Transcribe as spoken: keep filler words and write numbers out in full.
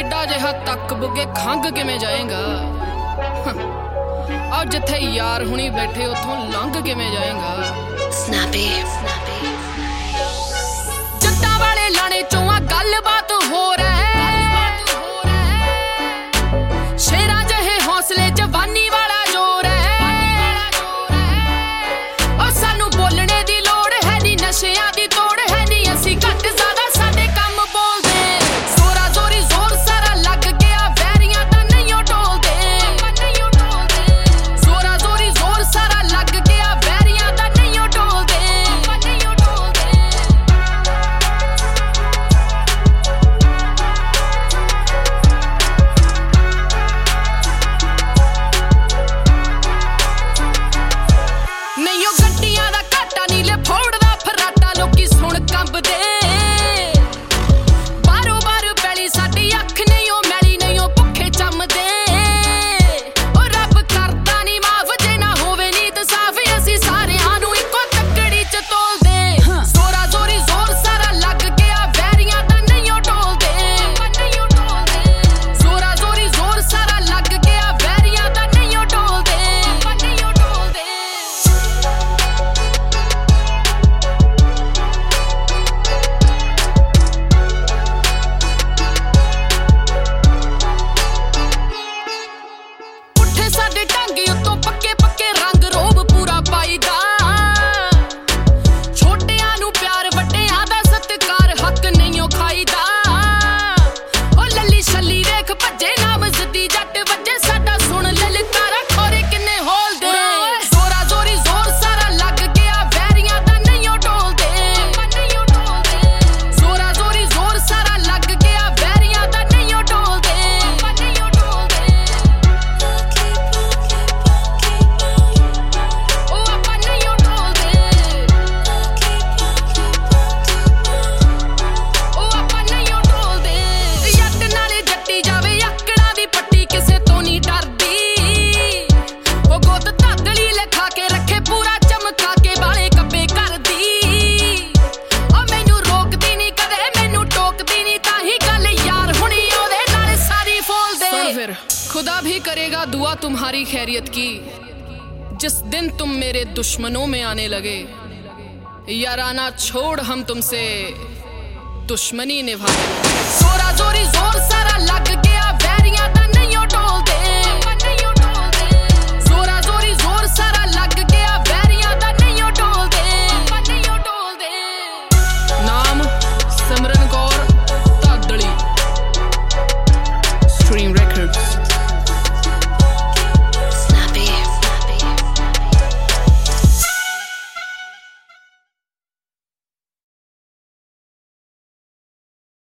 एडा जिहा तक बुगे खंग किवें जाएगा। और जिथे यार हुणी बैठे उथों लंघ किवें जाएगा। Snappy, snappy. जट्टां वाले लाने चों आ गलबात हो रहा शेरां जहे हौसले जवानी वाला जोर है। और सानू बोलने दी लोड़ है नी नशियां दी तोड़ है नी असी घट ज्यादा साडे कम बोलदे। जोरा जोरी जोर सारा लग गया वैरियां दा नहीं ओ टोलदे। जोरा जोरी जोर सारा लग गया वैरियां दा नहीं ओ टोलदे। नहीं ओ गड्डियां दा घाटा नीले फोड़दा फराटा लोकी सुण कंबदे। बारो बार पैली साडी अख नहीं ओ मैली नहीं ओ भुखे चमदे। ओ रब करदा नी माफ जे ना होवे नीत साफ असी सारियां नू इक्को तकड़ी च तोलदे। जोरा जोरी जोर सारा लग गया वैरियां दा नहीं ओ टोलदे। जोरा जोरी जोर सारा लग गया वैरियां दा नहीं ओ टोलदे। पुट्ठे साडे ढंग उत्तों पक्के पक्के रंग रोब पूरा पाईदा। छोटियां नू प्यार वड्डियां दा सत्कार हक नहीं ओ खाईदा। ओ लल्ली छल्ली देख भज्जे नाम जदी जट वज्जे साडा सुन ललकारा खोरे किन्ने होल दे। जोरा जोरी जोर सारा लग गया वैरियां दा नहीं ओ टोलदे। जोरा जोरी जोर सारा लग गया वैरियां दा नहीं ओ टोलदे। ओ आपां नहीं ओ टोलदे। ओ आपां नहीं ओ टोलदे। जट नाले जट्टी जावे आकड़ां दी पट्टी किसे तो नहीं डरदी। ओ गोद धागली लिखा के रखे पूरा चमका के बाले कब्बे करदी। ओ मैनू रोकदी नहीं कदे मैनू टोकदी नहीं ताही गल यार हुणी ओदे नाल सारी फोलदे। सुन फिर खुदा भी करेगा दुआ तुम्हारी खैरियत की जिस दिन तुम मेरे दुश्मनों में आने लगे। याराना छोड़ हम तुमसे दुश्मनी निभाए। जोरा जोरी